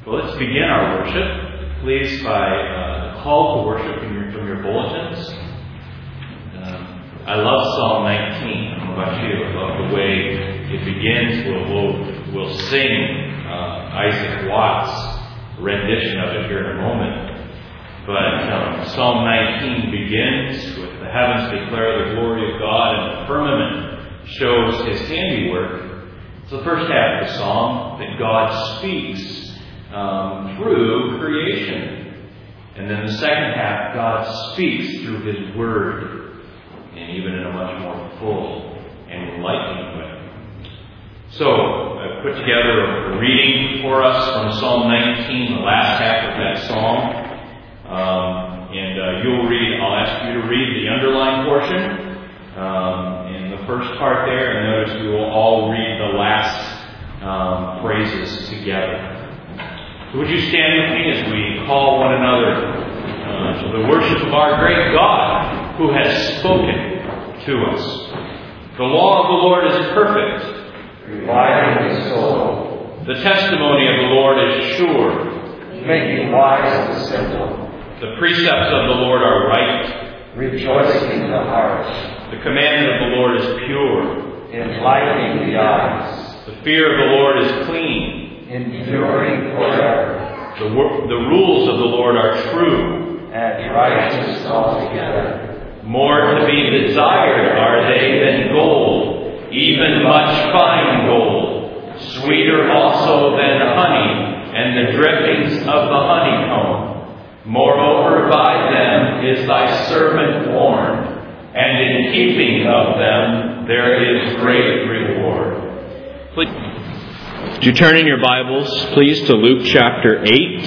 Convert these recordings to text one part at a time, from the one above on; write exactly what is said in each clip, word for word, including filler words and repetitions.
Well, let's begin our worship, please, by uh, the call to worship from your, from your bulletins. Um, I love Psalm nineteen. I don't know about you. I love the way it begins. We'll, we'll, we'll sing uh, Isaac Watts' rendition of it here in a moment. But um, Psalm nineteen begins with the heavens declare the glory of God and the firmament shows His handiwork. It's the first half of the psalm that God speaks Um, through creation. And then the second half, God speaks through His Word, and even in a much more full and enlightening way. So, I've put together a reading for us from Psalm nineteen, the last half of that psalm. Um, and uh, you'll read, I'll ask you to read the underlined portion. Um, in the first part there, and notice we will all read the last um, phrases together. So would you stand with me as we call one another uh, to the worship of our great God who has spoken to us. The law of the Lord is perfect, reviving the soul. The testimony of the Lord is sure, making wise the simple. The precepts of the Lord are right, rejoicing the heart. The commandment of the Lord is pure, enlightening the eyes. The fear of the Lord is clean, enduring forever. The, the rules of the Lord are true, and righteous altogether. More to be desired are they than gold, even much fine gold, sweeter also than honey, and the drippings of the honeycomb. Moreover, by them is thy servant warned, and in keeping of them there is great reward. Please. Would you turn in your Bibles, please, to Luke chapter eight?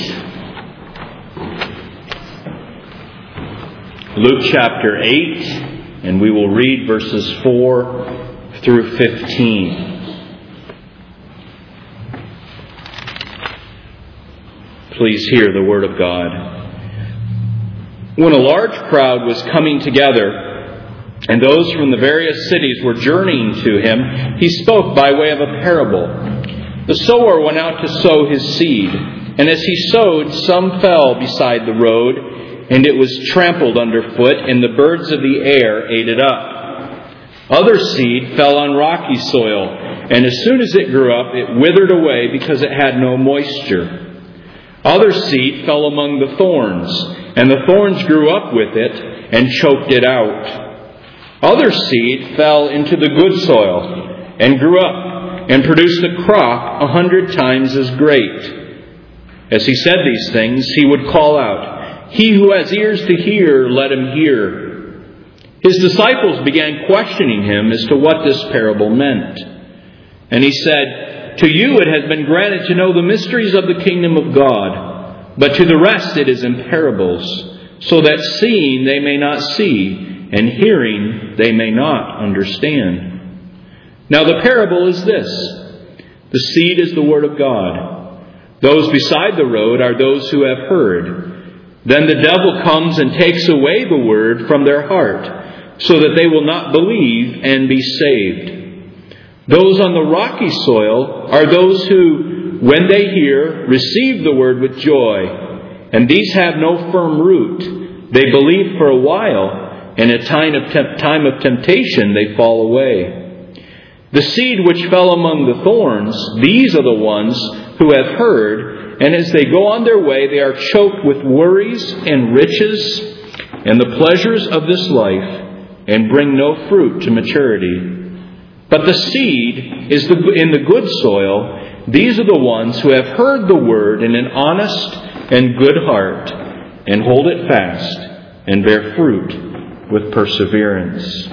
Luke chapter eight, and we will read verses four through fifteen. Please hear the word of God. When a large crowd was coming together, and those from the various cities were journeying to Him, He spoke by way of a parable. The sower went out to sow his seed, and as he sowed, some fell beside the road, and it was trampled underfoot, and the birds of the air ate it up. Other seed fell on rocky soil, and as soon as it grew up, it withered away because it had no moisture. Other seed fell among the thorns, and the thorns grew up with it and choked it out. Other seed fell into the good soil and grew up and produced a crop a hundred times as great. As He said these things, He would call out, "He who has ears to hear, let him hear." His disciples began questioning Him as to what this parable meant. And He said, "To you it has been granted to know the mysteries of the kingdom of God, but to the rest it is in parables, so that seeing they may not see, and hearing they may not understand. Now the parable is this. The seed is the word of God. Those beside the road are those who have heard. Then the devil comes and takes away the word from their heart, so that they will not believe and be saved. Those on the rocky soil are those who, when they hear, receive the word with joy. And these have no firm root. They believe for a while, and at time of, temp- time of temptation they fall away. The seed which fell among the thorns, these are the ones who have heard, and as they go on their way, they are choked with worries and riches and the pleasures of this life, and bring no fruit to maturity. But the seed is the, in the good soil. These are the ones who have heard the word in an honest and good heart, and hold it fast, and bear fruit with perseverance.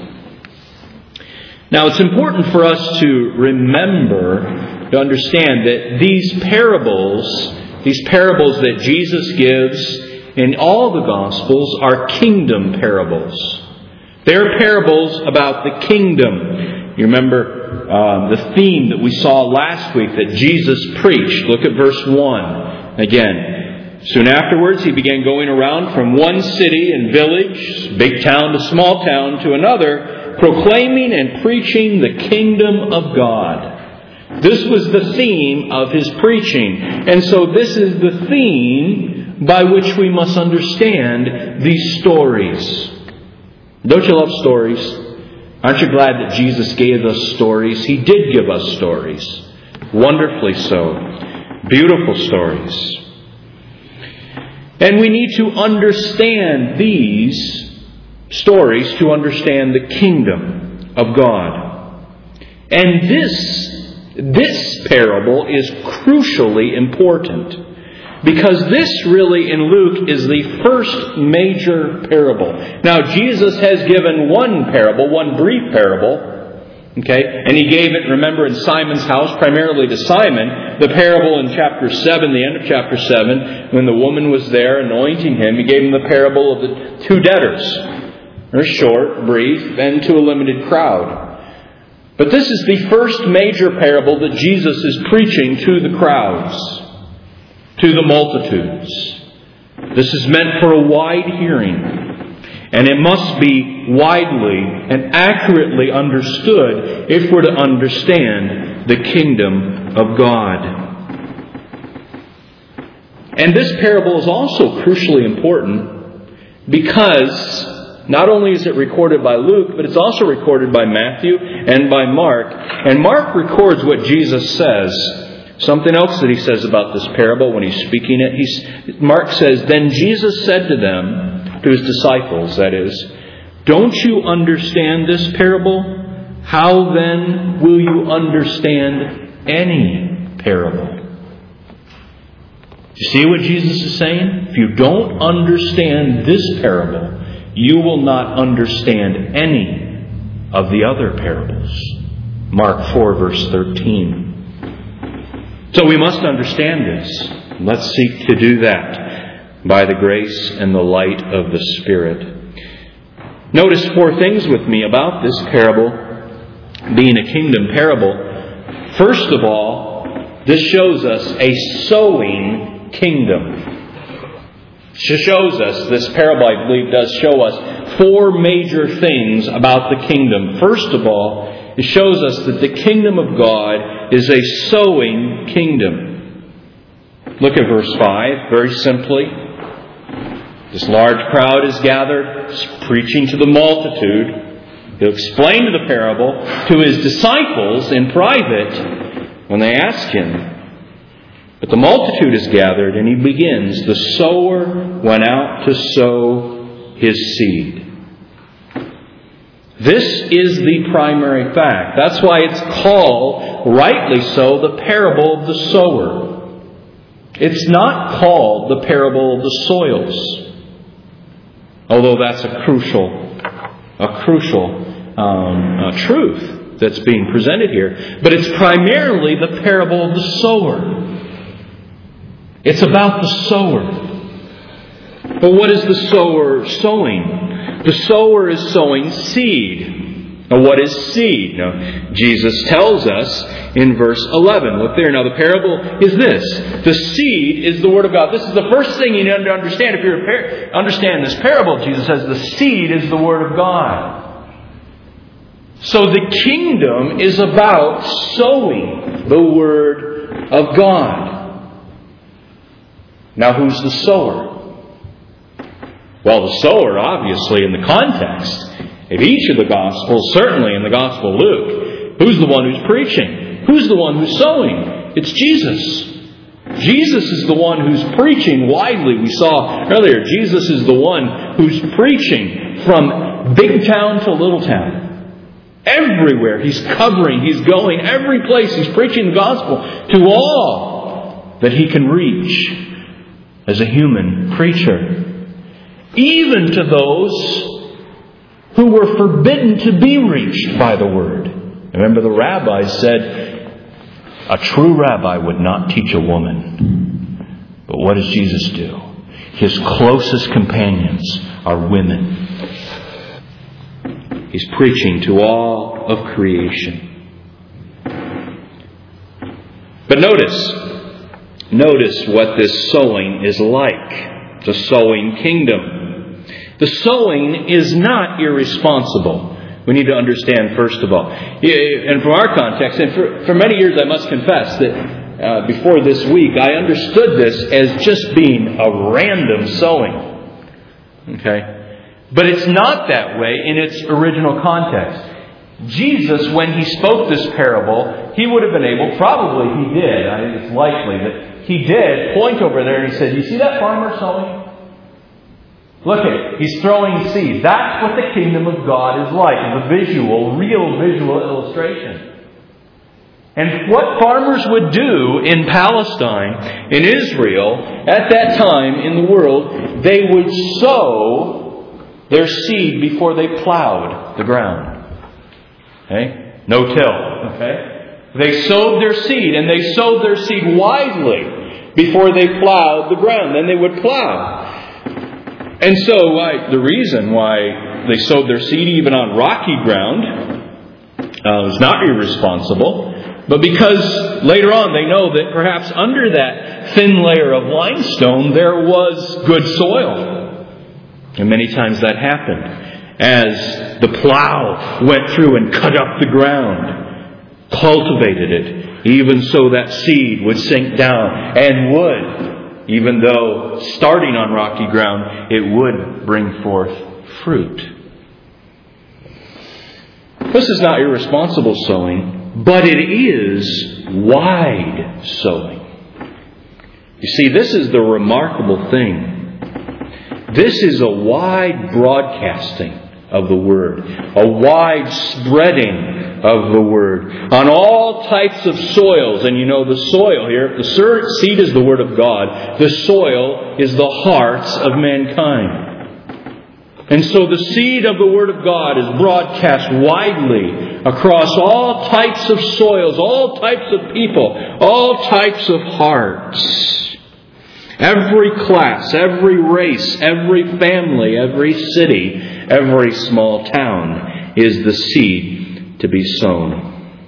Now, it's important for us to remember, to understand that these parables, these parables that Jesus gives in all the Gospels are kingdom parables. They're parables about the kingdom. You remember uh, the theme that we saw last week that Jesus preached. Look at verse one again. Soon afterwards, He began going around from one city and village, big town to small town, to another, proclaiming and preaching the kingdom of God. This was the theme of his preaching. And so this is the theme by which we must understand these stories. Don't you love stories? Aren't you glad that Jesus gave us stories? He did give us stories. Wonderfully so. Beautiful stories. And we need to understand these stories to understand the kingdom of God. And this, this parable is crucially important, because this really in Luke is the first major parable. Now Jesus has given one parable, one brief parable, okay, and He gave it, remember, in Simon's house, primarily to Simon. The parable in chapter seven, the end of chapter seven, when the woman was there anointing Him, He gave him the parable of the two debtors. They're short, brief, and to a limited crowd. But this is the first major parable that Jesus is preaching to the crowds, to the multitudes. This is meant for a wide hearing, and it must be widely and accurately understood if we're to understand the kingdom of God. And this parable is also crucially important because not only is it recorded by Luke, but it's also recorded by Matthew and by Mark. And Mark records what Jesus says. Something else that he says about this parable when he's speaking it. He's, Mark says, "Then Jesus said to them," to his disciples that is, "Don't you understand this parable? How then will you understand any parable?" You see what Jesus is saying? If you don't understand this parable, you will not understand any of the other parables. Mark four, verse thirteen. So we must understand this. Let's seek to do that by the grace and the light of the Spirit. Notice four things with me about this parable being a kingdom parable. First of all, this shows us a sowing kingdom. It shows us, this parable I believe does show us four major things about the kingdom. First of all, it shows us that the kingdom of God is a sowing kingdom. Look at verse five, very simply. This large crowd is gathered, preaching to the multitude. He'll explain the parable to his disciples in private when they ask him. But the multitude is gathered, and he begins, "The sower went out to sow his seed." This is the primary fact. That's why it's called, rightly so, the parable of the sower. It's not called the parable of the soils, although that's a crucial, a crucial um, a truth that's being presented here. But it's primarily the parable of the sower. It's about the sower. But what is the sower sowing? The sower is sowing seed. Now, what is seed? Now, Jesus tells us in verse eleven. Look there. Now, the parable is this. The seed is the Word of God. This is the first thing you need to understand. If you understand this parable, Jesus says the seed is the Word of God. So the kingdom is about sowing the Word of God. Now, who's the sower? Well, the sower, obviously, in the context of each of the Gospels, certainly in the Gospel of Luke, who's the one who's preaching? Who's the one who's sowing? It's Jesus. Jesus is the one who's preaching widely. We saw earlier, Jesus is the one who's preaching from big town to little town. Everywhere. He's covering, He's going, every place He's preaching the Gospel to all that He can reach as a human preacher. Even to those who were forbidden to be reached by the Word. Remember, the rabbis said, a true rabbi would not teach a woman. But what does Jesus do? His closest companions are women. He's preaching to all of creation. But notice, notice what this sowing is like. The sowing kingdom. The sowing is not irresponsible. we need to understand, first of all. And from our context, and for, for many years I must confess that uh, before this week, I understood this as just being a random sowing. Okay? But it's not that way in its original context. Jesus, when He spoke this parable, He would have been able, probably He did, I think it's likely that He did, point over there and He said, "You see that farmer sowing? Look at it. He's throwing seed." That's what the kingdom of God is like. It's a visual, real visual illustration. And what farmers would do in Palestine, in Israel, at that time in the world, they would sow their seed before they plowed the ground. Okay? No till. Okay? They sowed their seed, and they sowed their seed widely before they plowed the ground. Then they would plow. And so why, the reason why they sowed their seed even on rocky ground uh, was not irresponsible, but because later on they know that perhaps under that thin layer of limestone there was good soil. And many times that happened as the plow went through and cut up the ground, cultivated it, even so that seed would sink down and would, even though starting on rocky ground, it would bring forth fruit. This is not irresponsible sowing, but it is wide sowing. You see, this is the remarkable thing. This is a wide broadcasting of the Word, a wide spreading of the Word on all types of soils. And you know the soil here, if the seed is the Word of God, the soil is the hearts of mankind. And so the seed of the Word of God is broadcast widely across all types of soils, all types of people, all types of hearts. Every class, every race, every family, every city, every small town is the seed to be sown.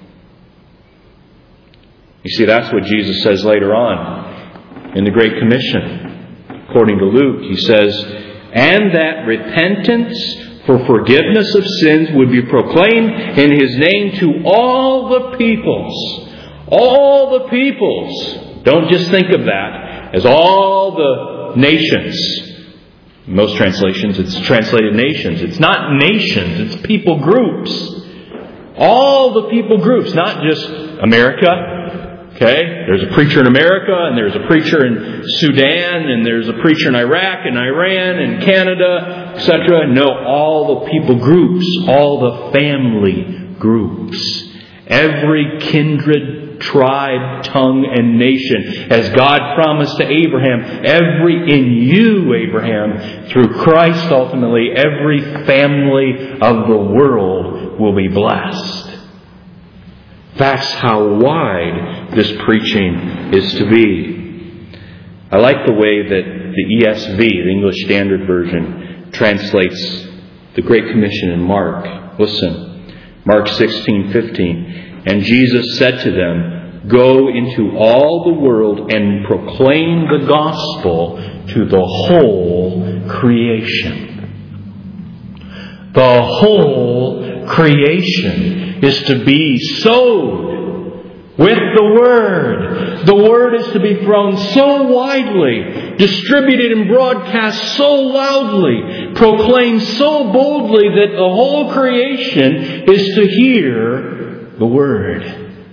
You see, that's what Jesus says later on in the Great Commission. According to Luke, He says, "And that repentance for forgiveness of sins would be proclaimed in His name to all the peoples." All the peoples. Don't just think of that as all the nations. In most translations, it's translated nations. It's not nations, it's people groups. All the people groups, not just America. Okay? There's a preacher in America, and there's a preacher in Sudan, and there's a preacher in Iraq, and Iran, and Canada, et cetera. No, all the people groups, all the family groups. Every kindred, tribe, tongue, and nation. As God promised to Abraham, every in you, Abraham, through Christ ultimately, every family of the world will be blessed. That's how wide this preaching is to be. I like the way that the E S V, the English Standard Version, translates the Great Commission in Mark. Listen, Mark sixteen fifteen. "And Jesus said to them, 'Go into all the world and proclaim the gospel to the whole creation.'" The whole creation is to be sowed with the Word. The Word is to be thrown so widely, distributed and broadcast so loudly, proclaimed so boldly that the whole creation is to hear the Word.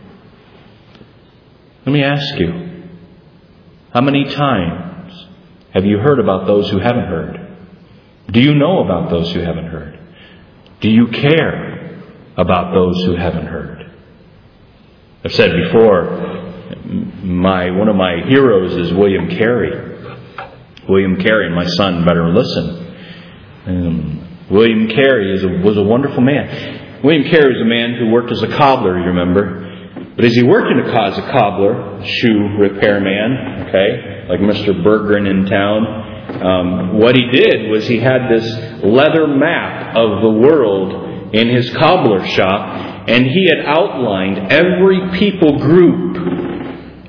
Let me ask you, how many times have you heard about those who haven't heard? Do you know about those who haven't heard? Do you care about those who haven't heard? I've said before, my one of my heroes is William Carey. William Carey, and my son better listen. Um, William Carey is a, was a wonderful man. William Carey was a man who worked as a cobbler, you remember. But as he worked in a, as a cobbler, shoe repairman, okay, like Mister Berggren in town, um, what he did was he had this leather map of the world in his cobbler shop, and he had outlined every people group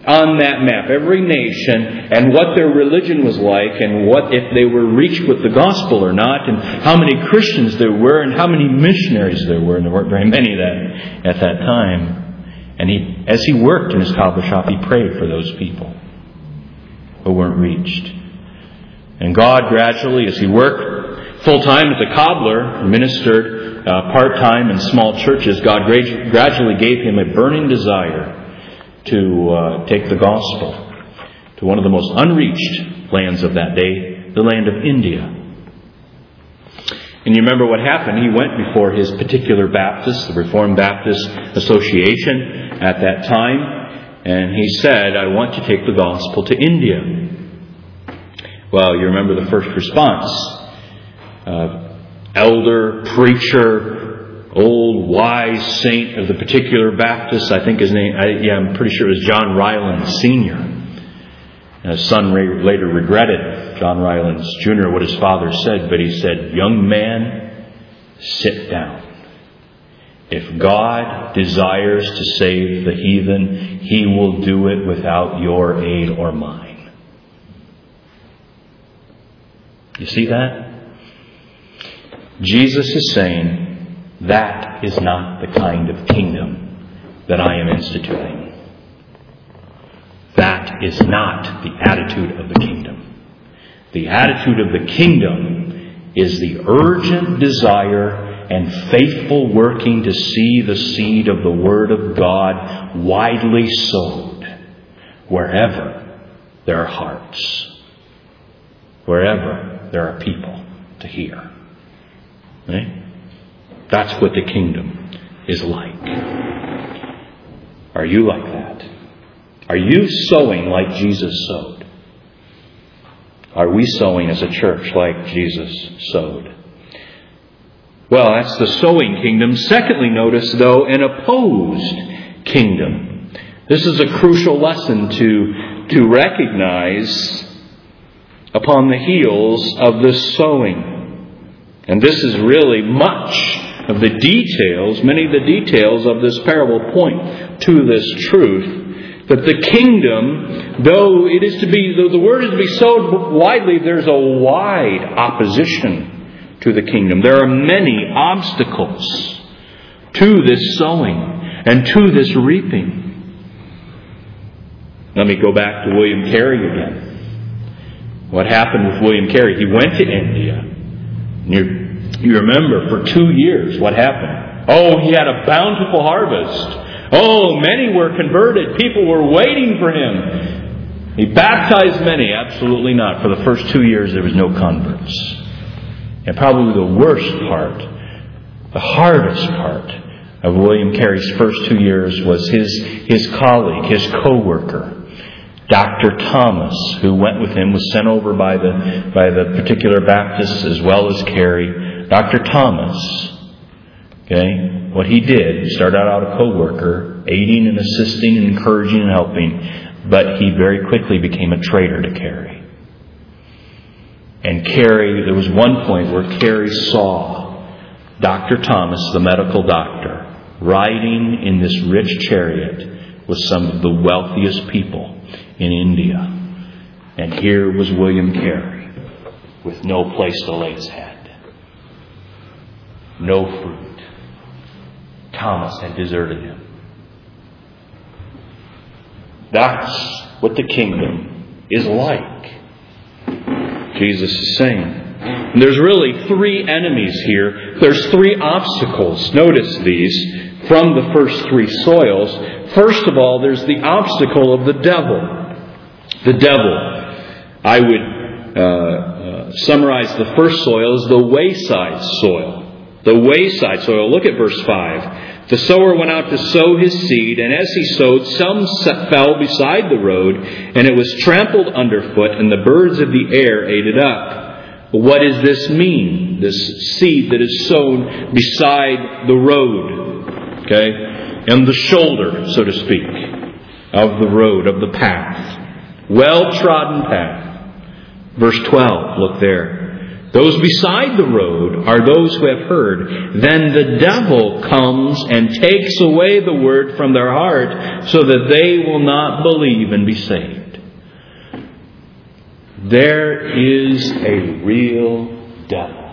on that map, every nation, and what their religion was like, and what if they were reached with the gospel or not, and how many Christians there were, and how many missionaries there were, and there weren't very many that at that time. And he, as he worked in his cobbler shop, he prayed for those people who weren't reached. And God gradually, as he worked full-time as a cobbler, ministered uh, part-time in small churches, God gradually gave him a burning desire to uh, take the gospel to one of the most unreached lands of that day, the land of India. And you remember what happened. He went before his particular Baptist, the Reformed Baptist Association at that time, and he said, I want to take the gospel to India. Well, you remember the first response. Uh, elder, preacher, old wise saint of the particular Baptist, I think his name, I, yeah, I'm pretty sure it was John Rylands Senior And his son later regretted, John Rylands Junior, what his father said, but he said, young man, sit down. If God desires to save the heathen, He will do it without your aid or mine. You see that? Jesus is saying, that is not the kind of kingdom that I am instituting. That is not the attitude of the kingdom. The attitude of the kingdom is the urgent desire and faithful working to see the seed of the Word of God widely sowed wherever there are hearts, wherever there are people to hear. Right? That's what the kingdom is like. Are you like that? Are you sowing like Jesus sowed? Are we sowing as a church like Jesus sowed? Well, that's the sowing kingdom. Secondly, notice, though, an opposed kingdom. This is a crucial lesson to, to recognize upon the heels of this sowing. And this is really much of the details, many of the details of this parable point to this truth, that the kingdom, though it is to be, though the word is to be sowed widely, there's a wide opposition to the kingdom. There are many obstacles to this sowing and to this reaping. Let me go back to William Carey again. What happened with William Carey? He went to India. You, you remember, for two years, what happened? Oh, he had a bountiful harvest. Oh, many were converted. People were waiting for him. He baptized many. Absolutely not. For the first two years, there was no converts. And probably the worst part, the hardest part of William Carey's first two years was his, his colleague, his co-worker, Doctor Thomas, who went with him, was sent over by the, by the particular Baptists as well as Carey. Doctor Thomas, okay, what he did, he started out a co-worker, aiding and assisting and encouraging and helping, but he very quickly became a traitor to Carey. And Carey, there was one point where Carey saw Doctor Thomas, the medical doctor, riding in this rich chariot with some of the wealthiest people in India. And here was William Carey with no place to lay his head. No fruit. Thomas had deserted him. That's what the kingdom is like, Jesus is saying. And there's really three enemies here. There's three obstacles. Notice these from the first three soils. First of all, there's the obstacle of the devil. The devil. I would uh, uh, summarize the first soil as the wayside soil. The wayside soil. Look at verse five. The sower went out to sow his seed, and as he sowed, some fell beside the road, and it was trampled underfoot, and the birds of the air ate it up. But what does this mean? This seed that is sown beside the road, okay, and the shoulder, so to speak, of the road, of the path, well-trodden path. Verse twelve. Look there. Those beside the road are those who have heard. Then the devil comes and takes away the word from their heart so that they will not believe and be saved. There is a real devil.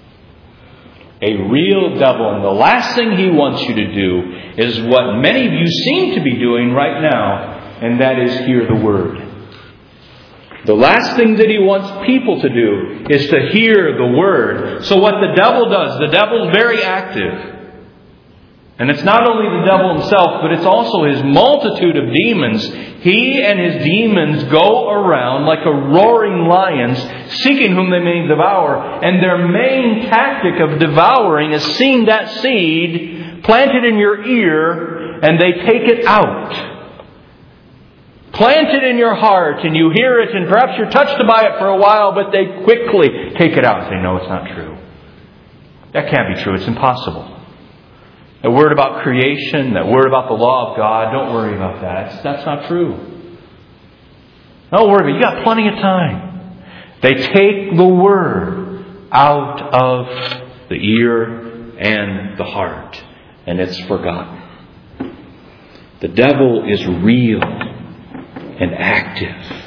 A real devil. And the last thing he wants you to do is what many of you seem to be doing right now, and that is hear the word. The last thing that he wants people to do is to hear the word. So what the devil does, the devil is very active. And it's not only the devil himself, but it's also his multitude of demons. He and his demons go around like a roaring lions, seeking whom they may devour. And their main tactic of devouring is seeing that seed planted in your ear, and they take it out. Plant it in your heart, and you hear it, and perhaps you're touched by it for a while, but they quickly take it out and say, no, it's not true. That can't be true. It's impossible. That word about creation, that word about the law of God, don't worry about that. That's not true. Don't worry about it. You got plenty of time. They take the word out of the ear and the heart, and it's forgotten. The devil is real and active.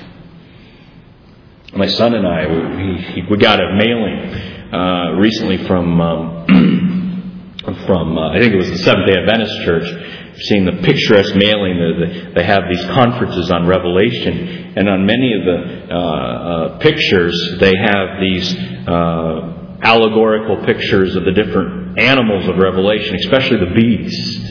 My son and I, we, we got a mailing uh, recently from um, from uh, I think it was the Seventh-day Adventist Church. Seeing the picturesque mailing, the, the, they have these conferences on Revelation, and on many of the uh, uh, pictures, they have these uh, allegorical pictures of the different animals of Revelation, especially the beast.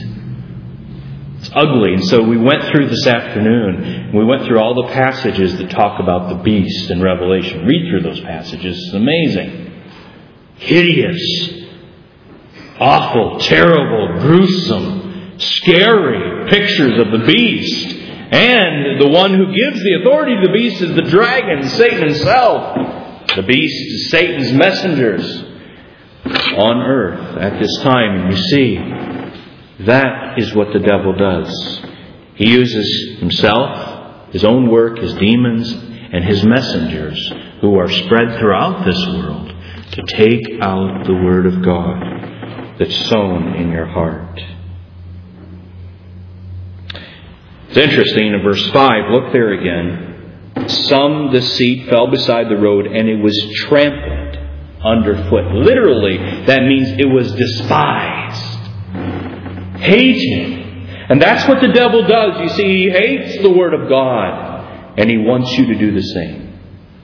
Ugly. And so we went through this afternoon. We went through all the passages that talk about the beast in Revelation. Read through those passages. It's amazing. Hideous. Awful. Terrible. Gruesome. Scary pictures of the beast. And the one who gives the authority to the beast is the dragon, Satan himself. The beast is Satan's messengers on earth at this time. And you see, that is what the devil does. He uses himself, his own work, his demons, and his messengers who are spread throughout this world to take out the word of God that's sown in your heart. It's interesting in verse five, look there again. Some the seed fell beside the road and it was trampled underfoot. Literally, that means it was despised. Hated. And that's what the devil does. You see, he hates the Word of God. And he wants you to do the same.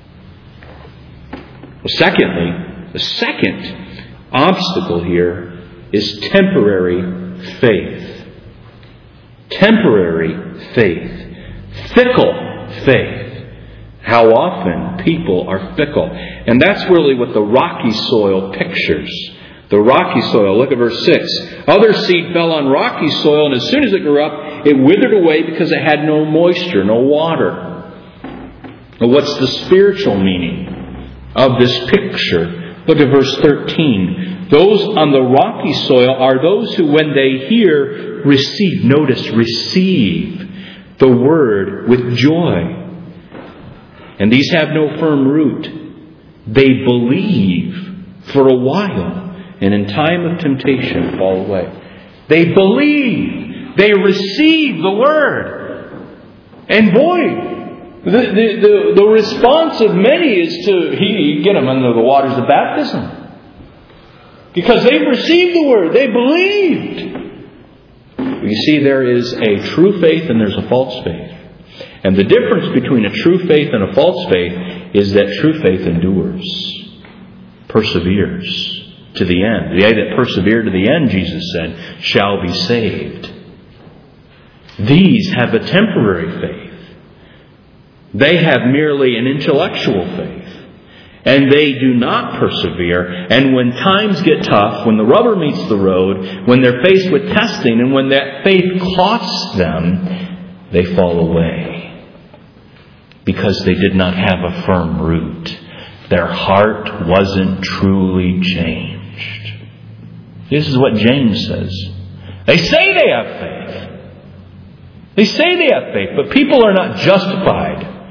Well, secondly, the second obstacle here is temporary faith. Temporary faith. Fickle faith. How often people are fickle. And that's really what the rocky soil pictures. The rocky soil. Look at verse six. Other seed fell on rocky soil, and as soon as it grew up, it withered away because it had no moisture, no water. Well, what's the spiritual meaning of this picture? Look at verse thirteen. Those on the rocky soil are those who, when they hear, receive. Notice, receive the word with joy. And these have no firm root. They believe for a while, and in time of temptation fall away. They believe. They receive the word. And boy, the, the, the, the response of many is to he, get them under the waters of baptism. Because they've received the word. They believed. You see, there is a true faith and there's a false faith. And the difference between a true faith and a false faith is that true faith endures. Perseveres. To the end. They that persevere to the end, Jesus said, shall be saved. These have a temporary faith. They have merely an intellectual faith. And they do not persevere. And when times get tough, when the rubber meets the road, when they're faced with testing, and when that faith costs them, they fall away. Because they did not have a firm root. Their heart wasn't truly changed. This is what James says. They say they have faith. They say they have faith, but people are not justified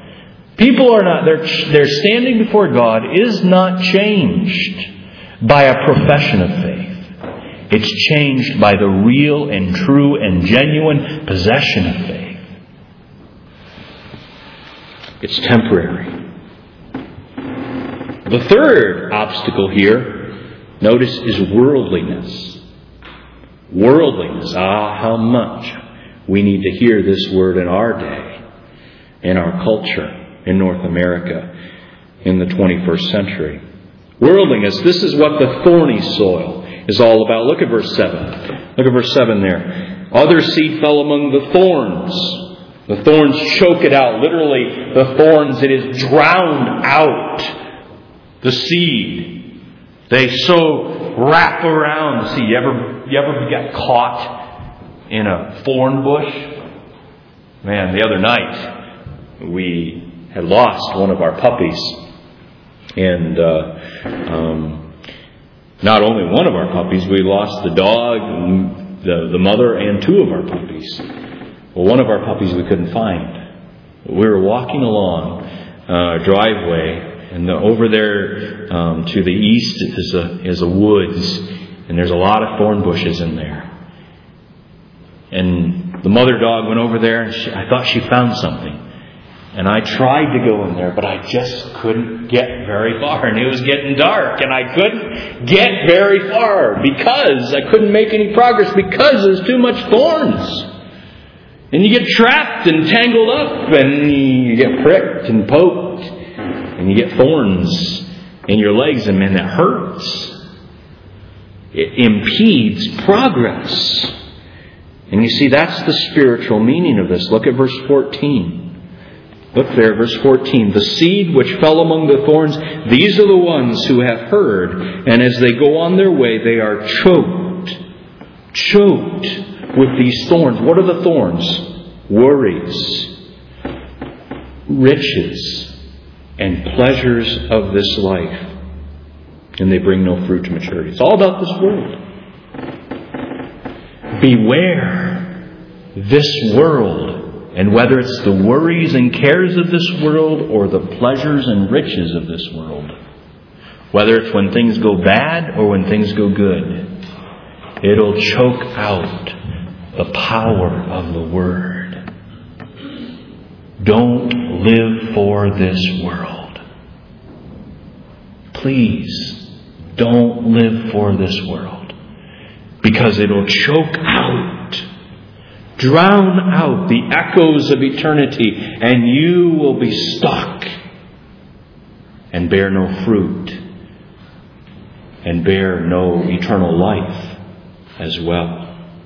People are not, their, their standing before God is not changed by a profession of faith. It's changed by the real and true and genuine possession of faith. It's temporary. The third obstacle here, notice, is worldliness. Worldliness. Ah, how much we need to hear this word in our day, in our culture, in North America, in the twenty-first century. Worldliness, this is what the thorny soil is all about. Look at verse seven. Look at verse seven there. Other seed fell among the thorns. The thorns choke it out. Literally, the thorns, it is drowned out the seed. They so wrap around the seed. You ever, you ever get caught in a thorn bush? Man, the other night we had lost one of our puppies. And uh, um, not only one of our puppies, we lost the dog, the, the mother, and two of our puppies. Well, one of our puppies we couldn't find. We were walking along uh, a driveway, and the, over there um, to the east is a, is a woods, and there's a lot of thorn bushes in there. And the mother dog went over there, and she, I thought she found something. And I tried to go in there, but I just couldn't get very far. And it was getting dark, and I couldn't get very far because I couldn't make any progress because there's too much thorns. And you get trapped and tangled up, and you get pricked and poked, and you get thorns in your legs, and man, that hurts. It impedes progress. And you see, that's the spiritual meaning of this. Look at verse fourteen. Look there, verse fourteen. The seed which fell among the thorns, these are the ones who have heard, and as they go on their way, they are choked. Choked with these thorns. What are the thorns? Worries, riches, and pleasures of this life. And they bring no fruit to maturity. It's all about this world. Beware this world, and whether it's the worries and cares of this world or the pleasures and riches of this world, whether it's when things go bad or when things go good, it'll choke out the power of the Word. Don't live for this world. Please, don't live for this world. Because it'll choke out, drown out the echoes of eternity, and you will be stuck and bear no fruit and bear no eternal life as well.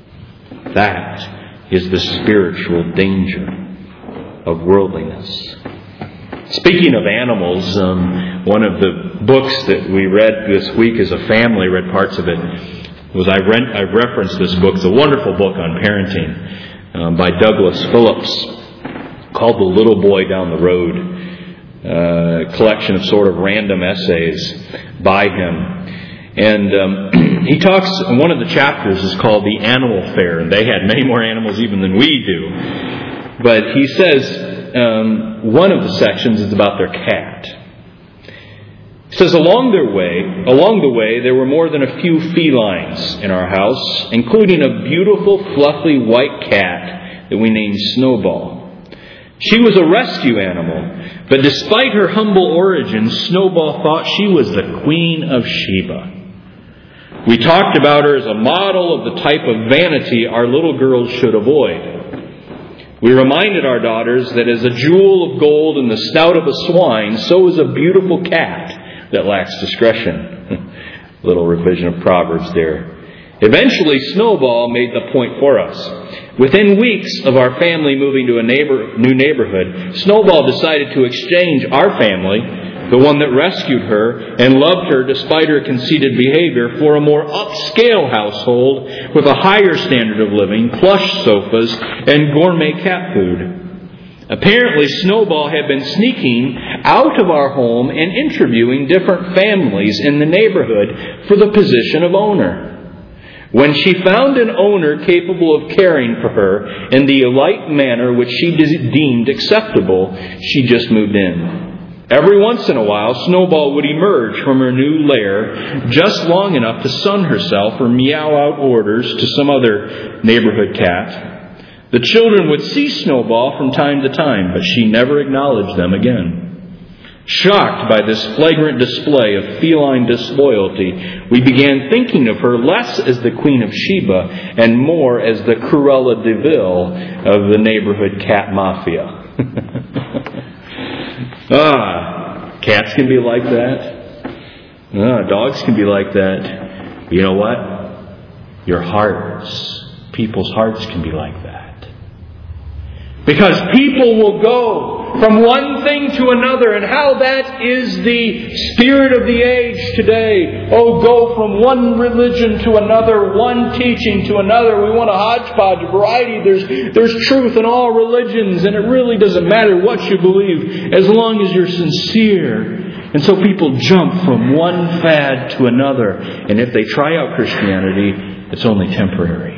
That is the spiritual danger of worldliness. Speaking of animals, um, one of the books that we read this week as a family, read parts of it, was I, rent, I referenced this book. It's a wonderful book on parenting um, by Douglas Phillips called The Little Boy Down the Road. Uh, a collection of sort of random essays by him. And um, he talks, one of the chapters is called The Animal Fair, and they had many more animals even than we do. But he says um, one of the sections is about their cat. He says, along their way, along the way, there were more than a few felines in our house, including a beautiful, fluffy white cat that we named Snowball. She was a rescue animal, but despite her humble origin, Snowball thought she was the Queen of Sheba. We talked about her as a model of the type of vanity our little girls should avoid. We reminded our daughters that as a jewel of gold in the snout of a swine, so is a beautiful cat that lacks discretion. Little revision of Proverbs there. Eventually, Snowball made the point for us. Within weeks of our family moving to a neighbor, new neighborhood, Snowball decided to exchange our family, the one that rescued her and loved her despite her conceited behavior, for a more upscale household with a higher standard of living, plush sofas, and gourmet cat food. Apparently, Snowball had been sneaking out of our home and interviewing different families in the neighborhood for the position of owner. When she found an owner capable of caring for her in the light manner which she deemed acceptable, she just moved in. Every once in a while, Snowball would emerge from her new lair just long enough to sun herself or meow out orders to some other neighborhood cat. The children would see Snowball from time to time, but she never acknowledged them again. Shocked by this flagrant display of feline disloyalty, we began thinking of her less as the Queen of Sheba and more as the Cruella de Vil of the neighborhood cat mafia. Ah, cats can be like that. Ah, dogs can be like that. You know what? Your hearts, people's hearts can be like that. Because people will go from one thing to another, and how that is the spirit of the age today. Oh, go from one religion to another, one teaching to another. We want a hodgepodge, a variety. There's, there's truth in all religions, and it really doesn't matter what you believe as long as you're sincere. And so people jump from one fad to another, and if they try out Christianity, it's only temporary.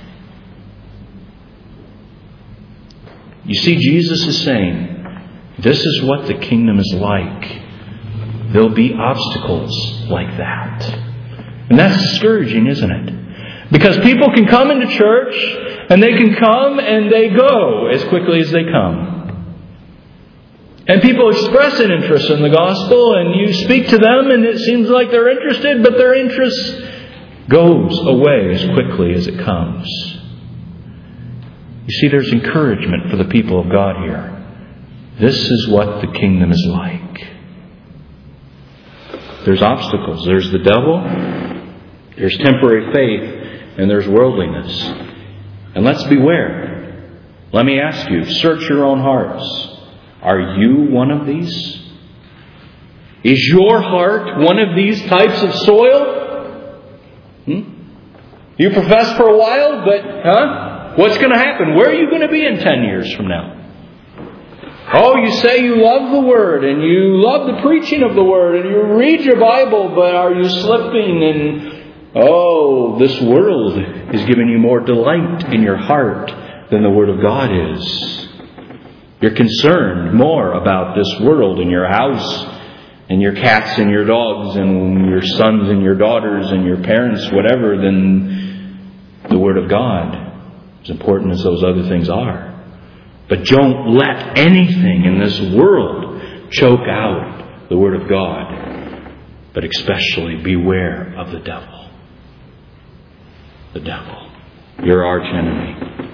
You see, Jesus is saying, this is what the kingdom is like. There'll be obstacles like that. And that's discouraging, isn't it? Because people can come into church, and they can come and they go as quickly as they come. And people express an interest in the gospel, and you speak to them, and it seems like they're interested, but their interest goes away as quickly as it comes. You see, there's encouragement for the people of God here. This is what the kingdom is like. There's obstacles. There's the devil. There's temporary faith. And there's worldliness. And let's beware. Let me ask you, search your own hearts. Are you one of these? Is your heart one of these types of soil? Hmm? You profess for a while, but, huh? What's going to happen? Where are you going to be in ten years from now? Oh, you say you love the Word, and you love the preaching of the Word, and you read your Bible, but are you slipping? And, oh, this world is giving you more delight in your heart than the Word of God is. You're concerned more about this world and your house, and your cats and your dogs, and your sons and your daughters, and your parents, whatever, than the Word of God. As important as those other things are. But don't let anything in this world choke out the Word of God. But especially beware of the devil. The devil. Your arch enemy.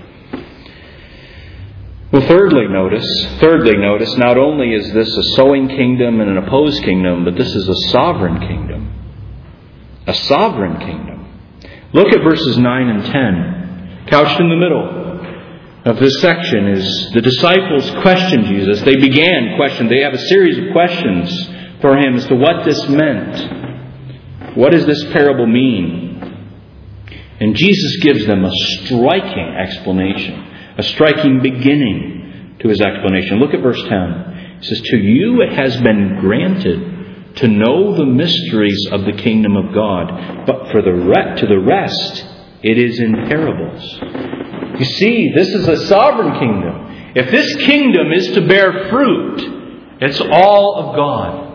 Well, thirdly, notice, thirdly, notice, not only is this a sowing kingdom and an opposed kingdom, but this is a sovereign kingdom. A sovereign kingdom. Look at verses nine and ten. Couched in the middle of this section is the disciples question Jesus. They began question. They have a series of questions for him as to what this meant. What does this parable mean? And Jesus gives them a striking explanation, a striking beginning to his explanation. Look at verse ten. It says, "To you it has been granted to know the mysteries of the kingdom of God, but for the re- to the rest it is in parables." You see, this is a sovereign kingdom. If this kingdom is to bear fruit, it's all of God.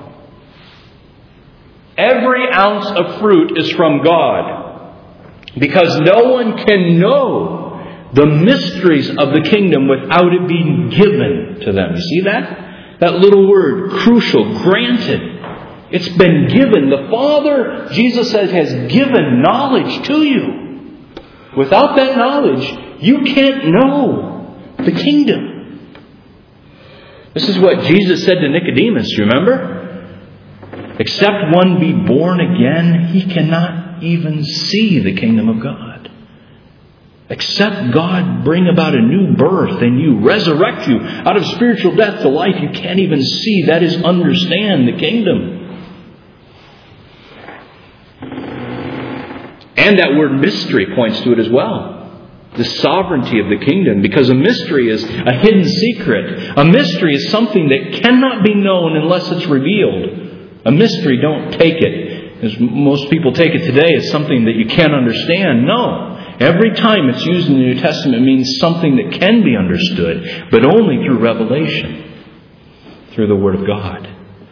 Every ounce of fruit is from God. Because no one can know the mysteries of the kingdom without it being given to them. You see that? That little word, crucial, granted. It's been given. The Father, Jesus says, has given knowledge to you. Without that knowledge, you can't know the kingdom. This is what Jesus said to Nicodemus, remember? Except one be born again, he cannot even see the kingdom of God. Except God bring about a new birth and you resurrect you out of spiritual death to life, you can't even see. That is understand the kingdom. And that word mystery points to it as well. The sovereignty of the kingdom. Because a mystery is a hidden secret. A mystery is something that cannot be known unless it's revealed. A mystery, don't take it as most people take it today, as something that you can't understand. No. Every time it's used in the New Testament, it means something that can be understood, but only through revelation, through the Word of God.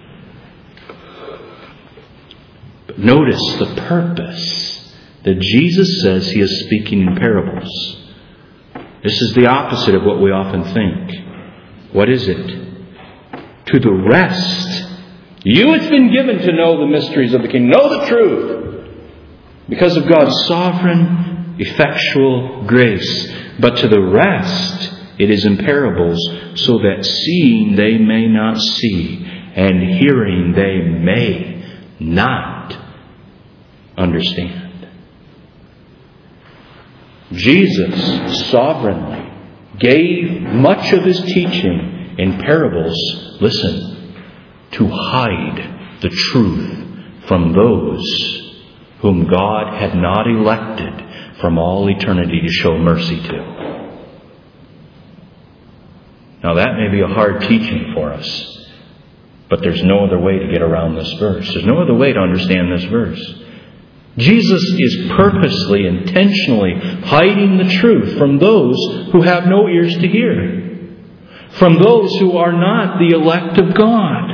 But notice the purpose that Jesus says He is speaking in parables. This is the opposite of what we often think. What is it? To the rest, you it's been given to know the mysteries of the kingdom, know the truth, because of God's sovereign, effectual grace. But to the rest, it is in parables, so that seeing they may not see, and hearing they may not understand. Jesus sovereignly gave much of His teaching in parables, listen, to hide the truth from those whom God had not elected from all eternity to show mercy to. Now that may be a hard teaching for us, but there's no other way to get around this verse. There's no other way to understand this verse. Jesus is purposely, intentionally hiding the truth from those who have no ears to hear, from those who are not the elect of God.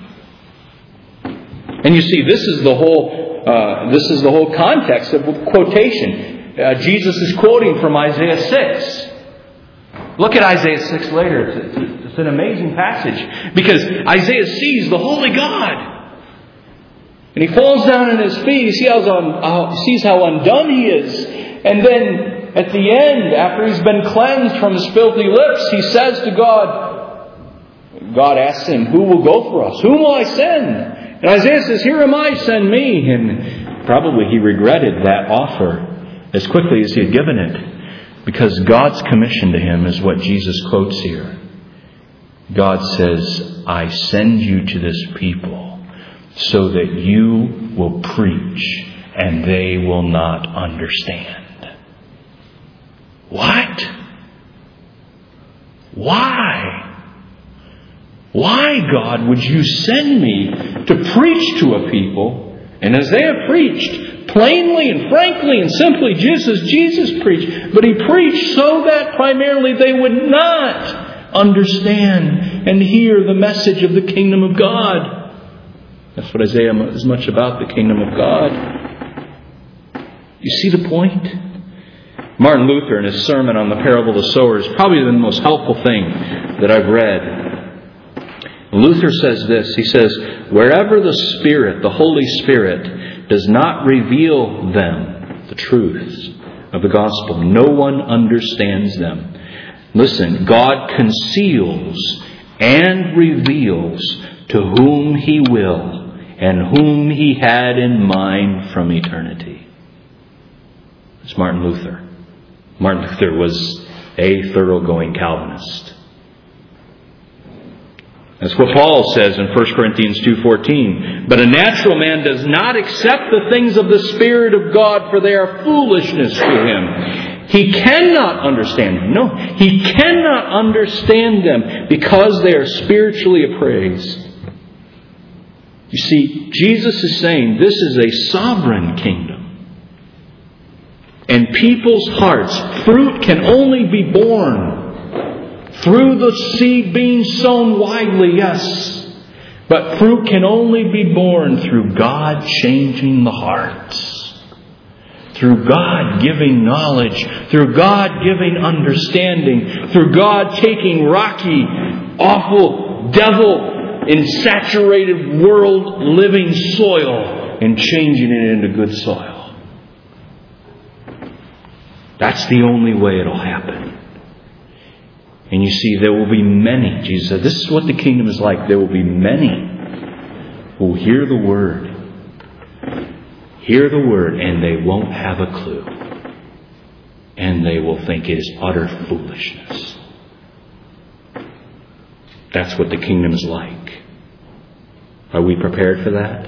And you see, this is the whole uh, this is the whole context of the quotation. Uh, Jesus is quoting from Isaiah six. Look at Isaiah six later. It's, it's, it's an amazing passage, because Isaiah sees the holy God. And he falls down on his feet. He sees how, uh, sees how undone he is. And then at the end, after he's been cleansed from his filthy lips, he says to God, God asks him, who will go for us? Whom will I send? And Isaiah says, here am I, send me. And probably he regretted that offer as quickly as he had given it, because God's commission to him is what Jesus quotes here. God says, I send you to this people so that you will preach and they will not understand. What? Why? Why, God, would you send me to preach to a people? And Isaiah preached plainly and frankly and simply, just as Jesus preached. But he preached so that primarily they would not understand and hear the message of the kingdom of God. That's what Isaiah is much about, the kingdom of God. You see the point? Martin Luther, in his sermon on the parable of the sower, is probably the most helpful thing that I've read. Luther says this. He says, wherever the Spirit, the Holy Spirit, does not reveal them the truths of the gospel, no one understands them. Listen, God conceals and reveals to whom He will and whom He had in mind from eternity. It's Martin Luther. Martin Luther was a thoroughgoing Calvinist. That's what Paul says in First Corinthians two fourteen. But a natural man does not accept the things of the Spirit of God, for they are foolishness to him. He cannot understand them. No, he cannot understand them because they are spiritually appraised. You see, Jesus is saying this is a sovereign kingdom. And people's hearts, fruit can only be born through the seed being sown widely, yes. But fruit can only be born through God changing the hearts. Through God giving knowledge. Through God giving understanding. Through God taking rocky, awful, devil in saturated world living soil and changing it into good soil. That's the only way it'll happen. And you see, there will be many. Jesus said, this is what the kingdom is like. There will be many who will hear the word. Hear the word and they won't have a clue. And they will think it is utter foolishness. That's what the kingdom is like. Are we prepared for that?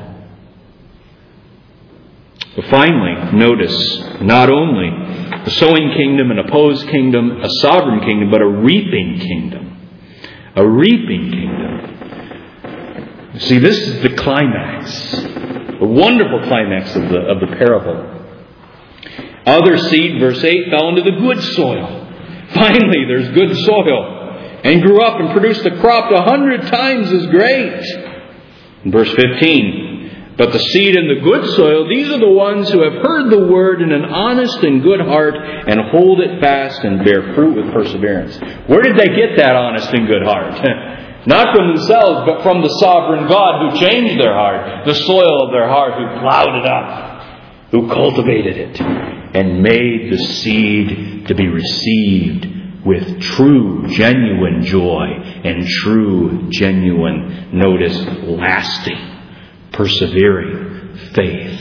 But finally, notice not only a sowing kingdom, an opposed kingdom, a sovereign kingdom, but a reaping kingdom. A reaping kingdom. See, this is the climax. the wonderful climax of the, of the parable. Other seed, verse eight, fell into the good soil. Finally, there's good soil, and grew up and produced a crop a hundred times as great. In verse fifteen, but the seed in the good soil, these are the ones who have heard the word in an honest and good heart and hold it fast and bear fruit with perseverance. Where did they get that honest and good heart? Not from themselves, but from the sovereign God who changed their heart, the soil of their heart, who plowed it up, who cultivated it, and made the seed to be received with true, genuine joy and true, genuine, notice, lasting, persevering faith.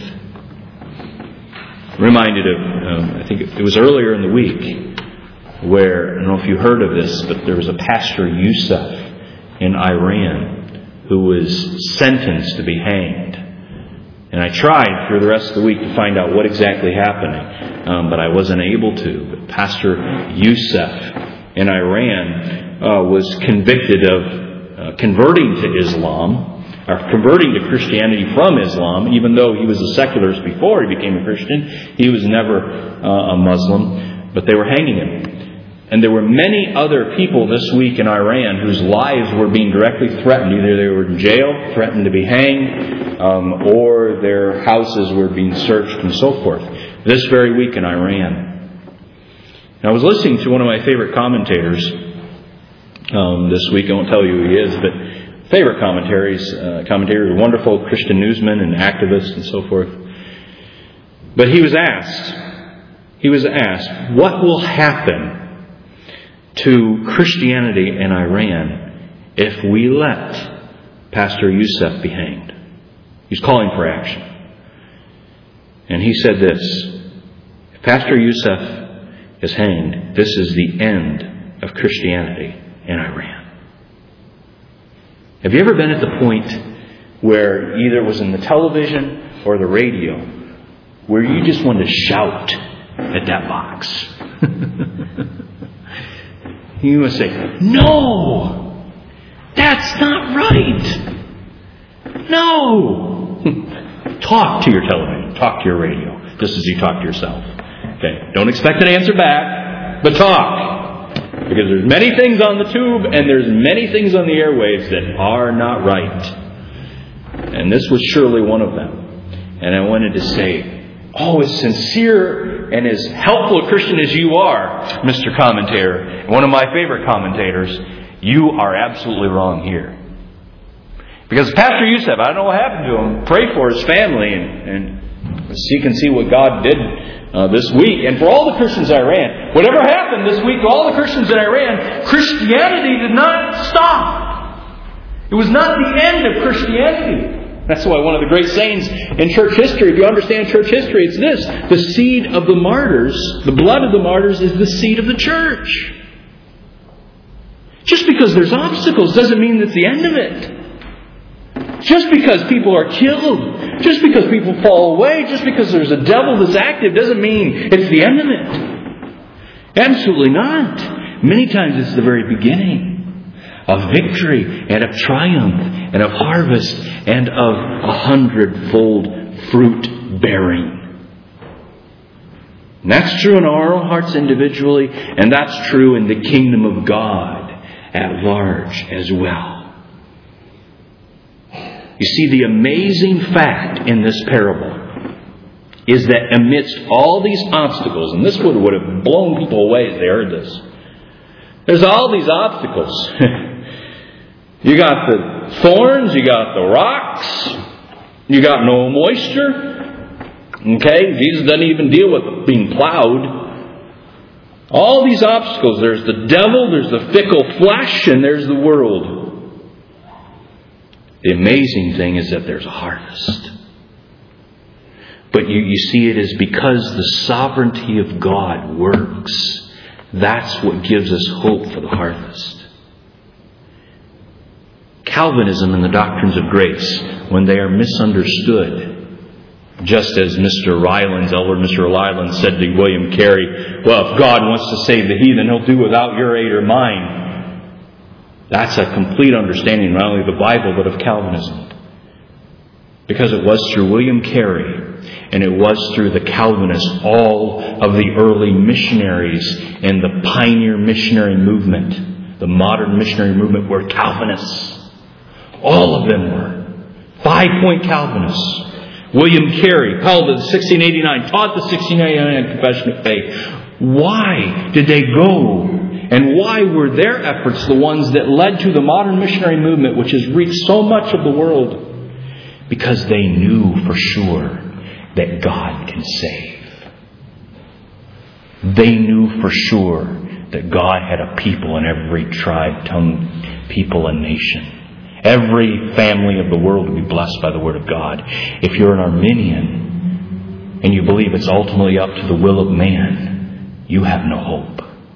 Reminded of, um, I think it was earlier in the week, where, I don't know if you heard of this, but there was a Pastor Youssef in Iran who was sentenced to be hanged. And I tried through the rest of the week to find out what exactly happened, um, but I wasn't able to. But Pastor Youssef in Iran uh, was convicted of uh, converting to Islam, or converting to Christianity from Islam, even though he was a secularist before he became a Christian. He was never uh, a Muslim, but they were hanging him. And there were many other people this week in Iran whose lives were being directly threatened. Either they were in jail, threatened to be hanged, um, or their houses were being searched and so forth. This very week in Iran. And I was listening to one of my favorite commentators um, this week. I won't tell you who he is, but favorite commentaries, uh, commentator, a wonderful Christian newsman and activist and so forth. But he was asked, he was asked, what will happen to Christianity in Iran if we let Pastor Youssef be hanged? He's calling for action. And he said this: if Pastor Youssef is hanged, this is the end of Christianity in Iran. Have you ever been at the point where either it was in the television or the radio where you just wanted to shout at that box? You must say, no, that's not right. No. Talk to your television. Talk to your radio. Just as you talk to yourself. Okay. Don't expect an answer back, but talk. Because there's many things on the tube and there's many things on the airwaves that are not right. And this was surely one of them. And I wanted to say, oh, as sincere and as helpful a Christian as you are, Mister Commentator, one of my favorite commentators, you are absolutely wrong here. Because Pastor Youssef, I don't know what happened to him. Pray for his family and, and seek and see what God did uh, this week. And for all the Christians in Iran, whatever happened this week to all the Christians in Iran, Christianity did not stop. It was not the end of Christianity. That's why one of the great sayings in church history, if you understand church history, it's this: the seed of the martyrs, the blood of the martyrs, is the seed of the church. Just because there's obstacles doesn't mean that's the end of it. Just because people are killed, just because people fall away, just because there's a devil that's active doesn't mean it's the end of it. Absolutely not. Many times it's the very beginning of victory and of triumph and of harvest and of a hundredfold fruit bearing. And that's true in our own hearts individually, and that's true in the kingdom of God at large as well. You see, the amazing fact in this parable is that amidst all these obstacles, and this would, would have blown people away as they heard this, there's all these obstacles. You got the thorns, you got the rocks, you got no moisture. Okay? Jesus doesn't even deal with being plowed. All these obstacles. There's the devil, there's the fickle flesh, and there's the world. The amazing thing is that there's a harvest. But you, you see, it is because the sovereignty of God works. That's what gives us hope for the harvest. Calvinism and the doctrines of grace, when they are misunderstood, just as Mister Rylands, Elder Mister Rylands said to William Carey, well, if God wants to save the heathen, He'll do without your aid or mine. That's a complete understanding not only of the Bible, but of Calvinism. Because it was through William Carey and it was through the Calvinists, all of the early missionaries and the pioneer missionary movement, the modern missionary movement, were Calvinists. All of them were. Five-point Calvinists. William Carey, held the sixteen eighty-nine, taught the sixteen eighty-nine Confession of Faith. Why did they go? And why were their efforts the ones that led to the modern missionary movement, which has reached so much of the world? Because they knew for sure that God can save. They knew for sure that God had a people in every tribe, tongue, people, and nation. Every family of the world will be blessed by the Word of God. If you're an Arminian and you believe it's ultimately up to the will of man, you have no hope.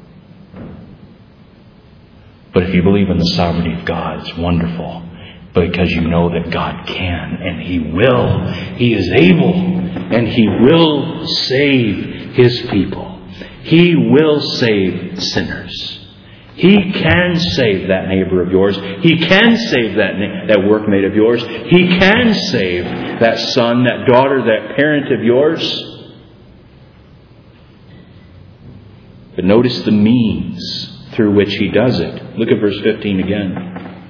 But if you believe in the sovereignty of God, it's wonderful. Because you know that God can and He will. He is able and He will save His people. He will save sinners. He can save that neighbor of yours. He can save that, that workmate of yours. He can save that son, that daughter, that parent of yours. But notice the means through which He does it. Look at verse fifteen again.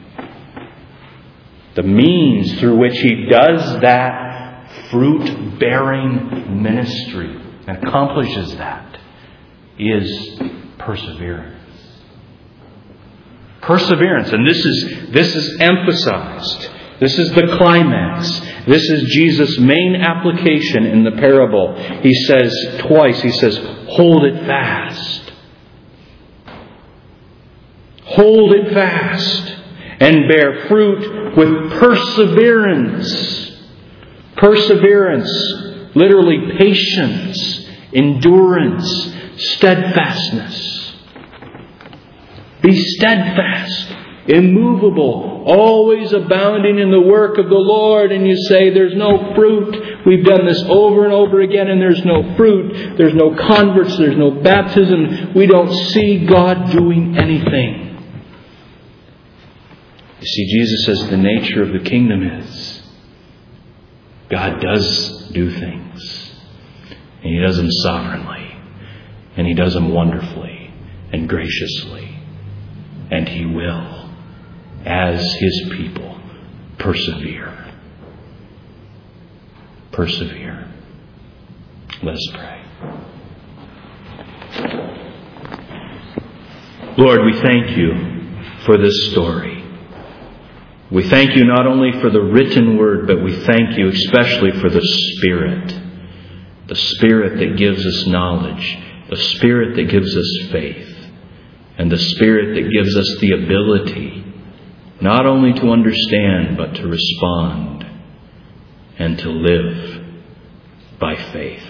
The means through which He does that fruit-bearing ministry and accomplishes that is perseverance. Perseverance. And this is, this is emphasized. This is the climax. This is Jesus' main application in the parable. He says twice, He says, hold it fast. Hold it fast. And bear fruit with perseverance. Perseverance. Literally patience, endurance, steadfastness. Be steadfast, immovable, always abounding in the work of the Lord. And you say, there's no fruit. We've done this over and over again and there's no fruit. There's no converts. There's no baptism. We don't see God doing anything. You see, Jesus says the nature of the kingdom is God does do things. And He does them sovereignly. And He does them wonderfully and graciously. And He will, as His people, persevere. Persevere. Let us pray. Lord, we thank You for this story. We thank You not only for the written word, but we thank You especially for the Spirit. The Spirit that gives us knowledge. The Spirit that gives us faith. And the Spirit that gives us the ability not only to understand, but to respond and to live by faith.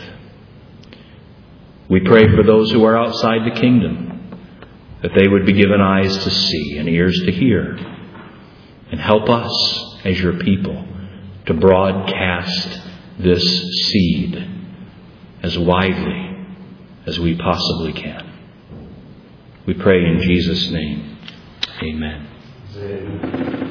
We pray for those who are outside the kingdom, that they would be given eyes to see and ears to hear. And help us as Your people to broadcast this seed as widely as we possibly can. We pray in Jesus' name. Amen. Amen.